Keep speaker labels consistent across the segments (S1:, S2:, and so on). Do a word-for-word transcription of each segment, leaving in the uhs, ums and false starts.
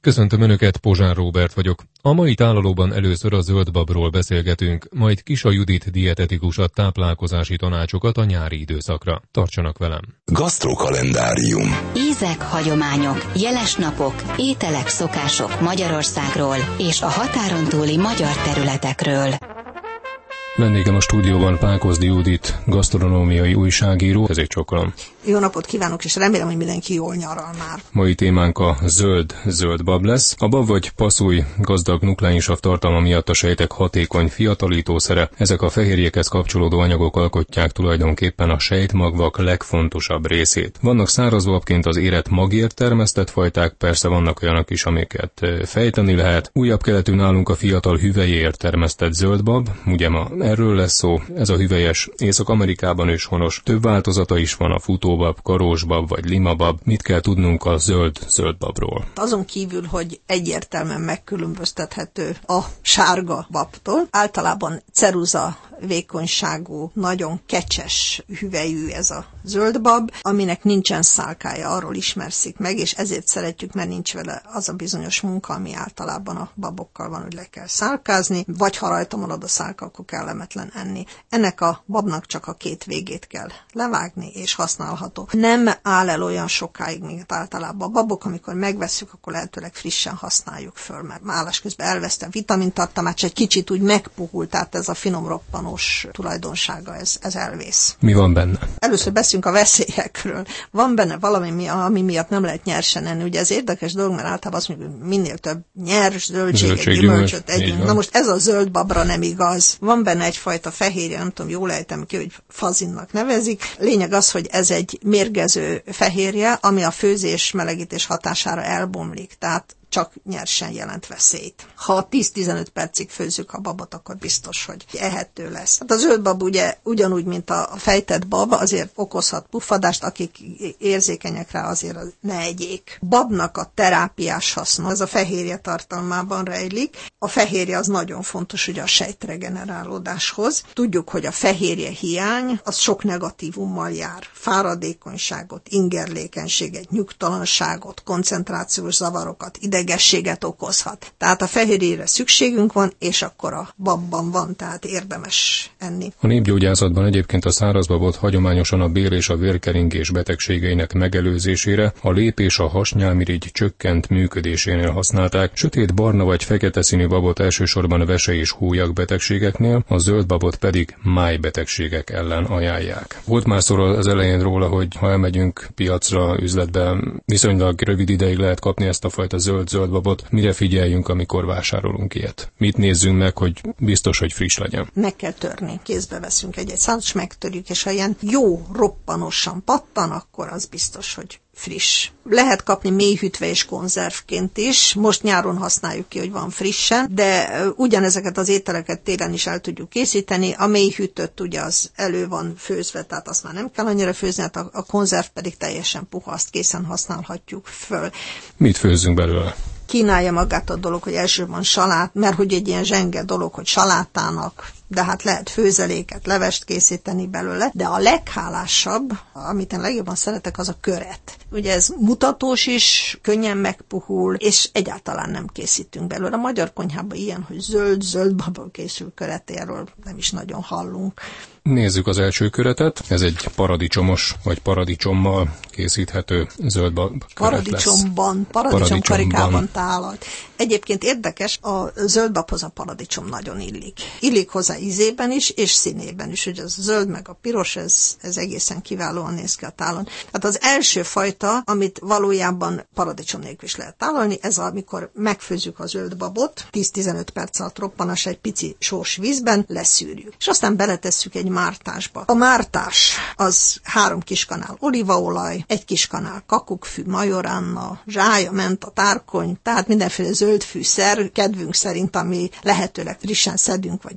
S1: Köszöntöm Önöket, Pozsár Róbert vagyok. A mai tálalóban először a zöldbabról beszélgetünk, majd Kisa Judit dietetikus ad táplálkozási tanácsokat a nyári időszakra. Tartsanak velem!
S2: Gasztrokalendárium.
S3: Ízek, hagyományok, jeles napok, ételek, szokások Magyarországról és a határon túli magyar területekről.
S1: Vendégem a stúdióban Pákozdi Judit, gasztronómiai újságíró, ezért csokkolom.
S4: Jó napot kívánok, és remélem, hogy mindenki jól nyaral már.
S1: Mai témánk a zöld, zöld bab lesz. A bab vagy passzúj gazdag nukleinsav tartalma miatt a sejtek hatékony fiatalítószere. Ezek a fehérjékhez kapcsolódó anyagok alkotják tulajdonképpen a sejtmagvak legfontosabb részét. Vannak szárazbabként az érett magért termesztett fajták, persze vannak olyanok is, amiket fejteni lehet. Újabb keletű nálunk a fiatal hüvelyért termesztett zöldbab, ugye ma erről lesz szó. Ez a hüvelyes Észak-Amerikában őshonos. Több változata is van, a futóbab, karósbab vagy limabab. Mit kell tudnunk a zöld zöldbabról?
S4: Azon kívül, hogy egyértelműen megkülönböztethető a sárga babtól, általában ceruza vékonyságú, nagyon kecses hüvelyű ez a zöldbab, aminek nincsen szálkája, arról ismerszik meg, és ezért szeretjük, mert nincs vele az a bizonyos munka, ami általában a babokkal van, hogy le kell szálkázni, vagy ha rajta marad a szálka, akkor kellemetlen enni. Ennek a babnak csak a két végét kell levágni, és használható. Nem áll el olyan sokáig, mint általában a babok, amikor megvesszük, akkor lehetőleg frissen használjuk föl, mert állás közben elvesztem vitamintartalmát, és egy kicsit úgy megpuhult, tehát ez a finom roppanós tulajdonsága, ez, ez elvész.
S1: Mi van benne? Először
S4: beszélünk a veszélyekről. Van benne valami, ami miatt nem lehet nyersen enni. Ugye ez érdekes dolog, mert általában azt mondjuk, hogy minél több nyers zöldséget, gyümölcsöt együnk. Na most ez a zöld babra nem igaz. Van benne egyfajta fehérje, nem tudom, jól ejtem ki, hogy fazinnak nevezik. Lényeg az, hogy ez egy mérgező fehérje, ami a főzés, melegítés hatására elbomlik. Tehát csak nyersen jelent veszélyt. Ha tíz-tizenöt percig főzzük a babot, akkor biztos, hogy ehető lesz. Hát a zöldbab ugye ugyanúgy, mint a fejtett bab, azért okozhat puffadást, akik érzékenyek rá, azért ne egyék. Babnak a terápiás haszna, az a fehérje tartalmában rejlik. A fehérje az nagyon fontos ugye a sejtregenerálódáshoz. Tudjuk, hogy a fehérje hiány az sok negatívummal jár. Fáradékonyságot, ingerlékenységet, nyugtalanságot, koncentrációs zavarokat, idegességet okozhat. Tehát a fehérjére szükségünk van, és akkor a babban van, tehát érdemes enni.
S1: A népgyógyászatban egyébként a szárazbabot hagyományosan a bér és a vérkeringés betegségeinek megelőzésére, a lép és a hasnyálmirigy csökkent működésénél használták, sötét barna vagy fekete színű babot elsősorban vese és hólyak betegségeknél, a zöld babot pedig májbetegségek ellen ajánlják. Volt már szó az elején róla, hogy ha elmegyünk piacra, üzletbe, viszonylag rövid ideig lehet kapni ezt a fajta zöld zöldbabot, mire figyeljünk, amikor vásárolunk ilyet? Mit nézzünk meg, hogy biztos, hogy friss legyen?
S4: Meg kell törni. Kézbe veszünk egy-egy szálat, és megtörjük, és ha ilyen jó, roppanosan pattan, akkor az biztos, hogy friss. Lehet kapni mélyhűtve és konzervként is. Most nyáron használjuk ki, hogy van frissen, de ugyanezeket az ételeket télen is el tudjuk készíteni. A mélyhűtött ugye az elő van főzve, tehát azt már nem kell annyira főzni, hát a, a konzerv pedig teljesen puha, azt készen használhatjuk föl.
S1: Mit főzzünk belőle?
S4: Kínálja magát a dolog, hogy elsősorban salát, mert hogy egy ilyen zsenge dolog, hogy salátának, de hát lehet főzeléket, levest készíteni belőle, de a leghálásabb, amit én legjobban szeretek, az a köret. Ugye ez mutatós is, könnyen megpuhul, és egyáltalán nem készítünk belőle. A magyar konyhában ilyen, hogy zöld, zöld babból készül köretéről nem is nagyon hallunk.
S1: Nézzük az első köretet. Ez egy paradicsomos, vagy paradicsommal készíthető zöldbab köret lesz.
S4: Paradicsomban, paradicsomkarikában tálalt. Egyébként érdekes, a zöldbabhoz a paradicsom nagyon illik. Illik hozzá ízében is, és színében is. Ugye az zöld meg a piros, ez, ez egészen kiválóan néz ki a tálon. Hát az első fajta, amit valójában paradicsom nélkül is lehet tálalni, ez amikor megfőzzük a zöldbabot, tíz-tizenöt perc alatt roppanas egy pici sós vízben, leszűrjük. És aztán beletesszük egy mártásba. A mártás az három kis kanál olívaolaj, egy kis kanál kakukkfű, majoránna, zsája, menta, tárkony, tehát mindenféle zöld fűszer, kedvünk szerint, ami lehetőleg frissen szedünk vagy veszünk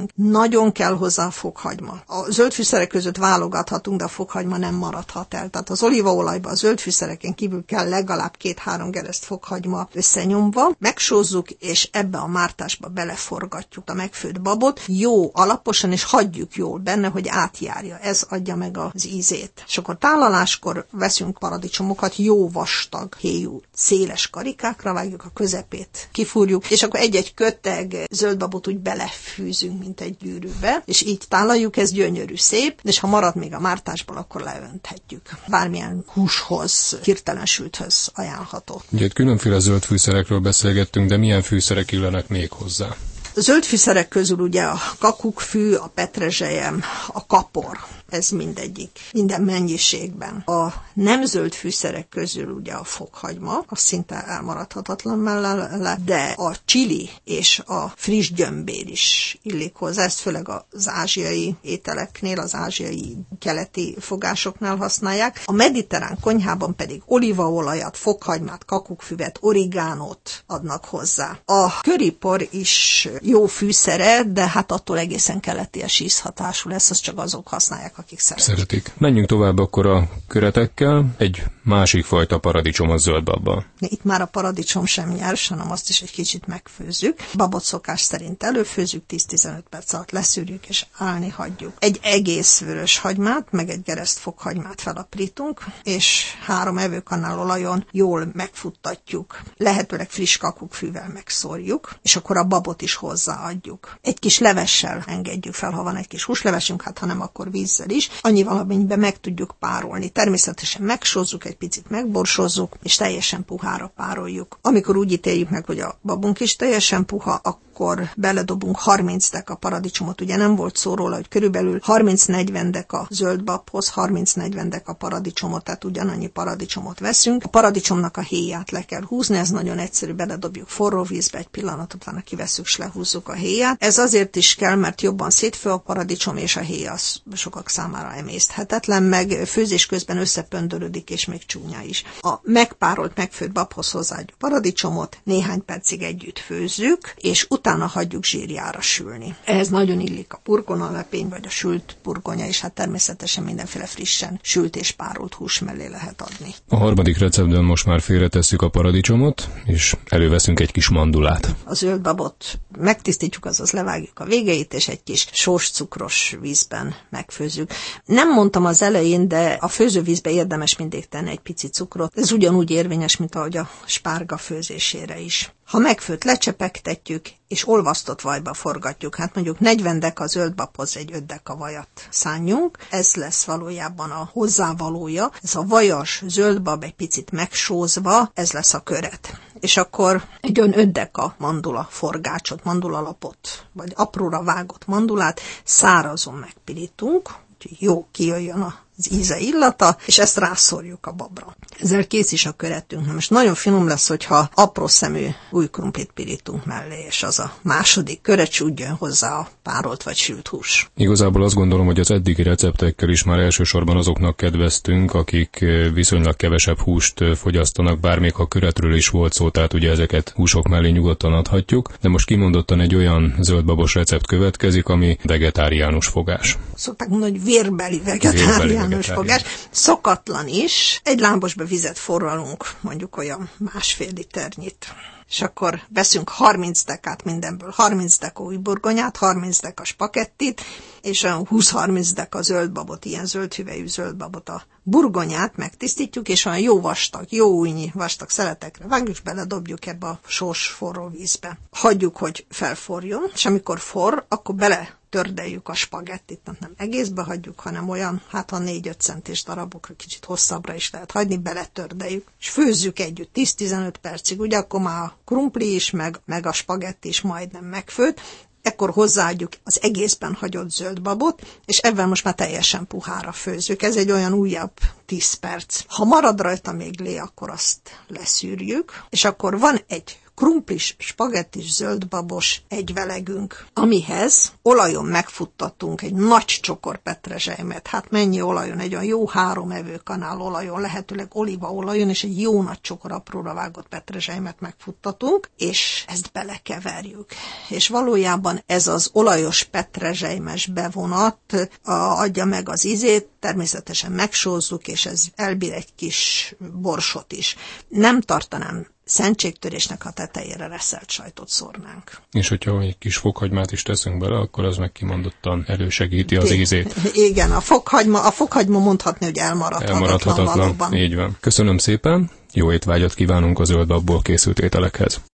S4: fűszerünk. Nagyon kell hozzá a fokhagyma. A zöld fűszerek között válogathatunk, de a fokhagyma nem maradhat el. Tehát az olívaolajba a zöld fűszereken kívül kell legalább két-három gereszt fokhagyma összenyomva. Megsózzuk, és ebbe a mártásba beleforgatjuk a megfőtt babot. Jó alaposan, és hagyjuk jól benne, hogy átjárja. Ez adja meg az ízét. És akkor tálaláskor veszünk paradicsomokat, jó vastag, héjú, széles karikákra vágjuk, a közepét kifúrjuk, és akkor egy-egy köteg zöldbabot úgy belefűzünk, mint egy gyűrűbe, és így tálaljuk, ez gyönyörű, szép, és ha marad még a mártásból, akkor leönthetjük. Bármilyen húshoz, hirtelen sülthöz ajánlható.
S1: Ugye különféle zöld fűszerekről beszélgettünk, de milyen fűszerek illenek még hozzá?
S4: A zöld fűszerek közül ugye a kakukkfű, a petrezselyem, a kapor, ez mindegyik, minden mennyiségben. A nem zöld fűszerek közül ugye a fokhagyma, az szinte elmaradhatatlan mellett, de a chili és a friss gyömbér is illik hozzá, ezt főleg az ázsiai ételeknél, az ázsiai keleti fogásoknál használják. A mediterrán konyhában pedig olívaolajat, fokhagymát, kakukkfüvet, origánót adnak hozzá. A köripor is jó fűszere, de hát attól egészen keleties ízhatású lesz, azt csak azok használják, akik szeretik.
S1: Szeretik. Menjünk tovább akkor a köretekkel. Egy másik fajta paradicsom a zöldbabba.
S4: Itt már a paradicsom sem nyers, hanem azt is egy kicsit megfőzzük. Babot szokás szerint előfőzzük, tíz-tizenöt perc alatt leszűrjük és állni hagyjuk. Egy egész vörös hagymát, meg egy gereszt fokhagymát felaprítunk, és három evőkanál olajon jól megfuttatjuk. Lehetőleg friss kakukkfűvel megszórjuk, és akkor a babot is hozzáadjuk. Egy kis levessel engedjük fel, ha van egy kis húslevesünk, hát ha nem, akkor vízzel is. Annyival, amennyiben meg tudjuk párolni. Természetesen megsózzuk, egy picit megborsozzuk, és teljesen puhára pároljuk. Amikor úgy ítéljük meg, hogy a babunk is teljesen puha, akkor beledobunk harminc deka paradicsomot. Ugye nem volt szó róla, hogy körülbelül harminc-negyven deka zöldbabhoz harminc-negyven deka paradicsomot, tehát ugyanannyi paradicsomot veszünk. A paradicsomnak a héját le kell húzni, ez nagyon egyszerű, beledobjuk forró vízbe, egy pillanatot utána kivesszük, és lehúzzuk a héját. Ez azért is kell, mert jobban szétfő a paradicsom, és a héja az sokak számára emészthetetlen, meg főzés közben összepöndörödik, és még csúnya is. A megpárolt, megfőtt babhoz hozzáadjuk paradicsomot, néhány percig együtt főzzük, és utána hagyjuk zsírjára sülni. Ehhez nagyon illik a burgonalepény, vagy a sült burgonya, és hát természetesen mindenféle frissen sült és párolt hús mellé lehet adni.
S1: A harmadik receptben most már félretesszük a paradicsomot, és előveszünk egy kis mandulát.
S4: A zöldbabot megtisztítjuk, azaz levágjuk a végeit, és egy kis sós cukros vízben megfőzzük. Nem mondtam az elején, de a főzővízbe érdemes mindig tenni egy pici cukrot. Ez ugyanúgy érvényes, mint ahogy a spárga főzésére is. Ha megfőtt, lecsepegtetjük, és olvasztott vajba forgatjuk. Hát mondjuk negyven deka zöldbabhoz egy öt deka vajat szánjunk. Ez lesz valójában a hozzávalója. Ez a vajas zöldbab egy picit megsózva, ez lesz a köret. És akkor egy olyan öt deka mandula forgácsot, mandulalapot, vagy apróra vágott mandulát szárazon megpirítunk, úgyhogy jó kijöjjön a az íze, illata, és ezt rászórjuk a babra. Ezzel kész is a köretünk. Na most nagyon finom lesz, hogyha apró szemű új krumplit pirítunk mellé, és az a második köret úgy jön hozzá a párolt vagy sült hús.
S1: Igazából azt gondolom, hogy az eddigi receptekkel is már elsősorban azoknak kedveztünk, akik viszonylag kevesebb húst fogyasztanak, bár még ha köretről is volt szó, tehát ugye ezeket húsok mellé nyugodtan adhatjuk, de most kimondottan egy olyan zöldbabos recept következik, ami vegetáriánus fogás.
S4: Szokták mondani, hogy vérbeli vegetáriánus. Fogás. Szokatlan is. Egy lábosba vizet forralunk, mondjuk olyan másfél liternyit. És akkor veszünk harminc dekát mindenből, harminc deka új burgonyát, harminc deka spagettit, és olyan húsz-harminc deka zöldbabot, ilyen zöldhüvelyű zöldbabot. A burgonyát megtisztítjuk, és olyan jó vastag, jó újnyi vastag szeletekre vágjuk, és beledobjuk ebbe a sós forró vízbe. Hagyjuk, hogy felforjon, és amikor forr, akkor bele tördeljük a spagettit, nem egészbe hagyjuk, hanem olyan, hát a négy-öt centis darabokra, kicsit hosszabbra is lehet hagyni, beletördeljük, és főzzük együtt tíz-tizenöt percig, ugye akkor már a krumpli is, meg, meg a spagetti is majdnem megfőtt, ekkor hozzáadjuk az egészben hagyott zöldbabot, és ebben most már teljesen puhára főzzük. Ez egy olyan újabb tíz perc. Ha marad rajta még lé, akkor azt leszűrjük, és akkor van egy krumplis, spagettis, zöldbabos egyvelegünk, amihez olajon megfuttattunk egy nagy csokor petrezselymet. Hát mennyi olajon? Egy olyan jó három evőkanál olajon, lehetőleg olívaolajon, és egy jó nagy csokor apróra vágott petrezselymet megfuttatunk, és ezt belekeverjük. És valójában ez az olajos petrezselymes bevonat adja meg az ízét, természetesen megsózzuk, és ez elbír egy kis borsot is. Nem tartanám szentségtörésnek, a tetejére reszelt sajtot szórnánk.
S1: És hogyha egy kis fokhagymát is teszünk bele, akkor az meg kimondottan elősegíti az ízét.
S4: Igen, a fokhagyma, a fokhagyma mondhatni, hogy elmaradhatatlan, elmaradhatatlan valóban.
S1: Így van. Köszönöm szépen, jó étvágyat kívánunk a zöldbabból készült ételekhez.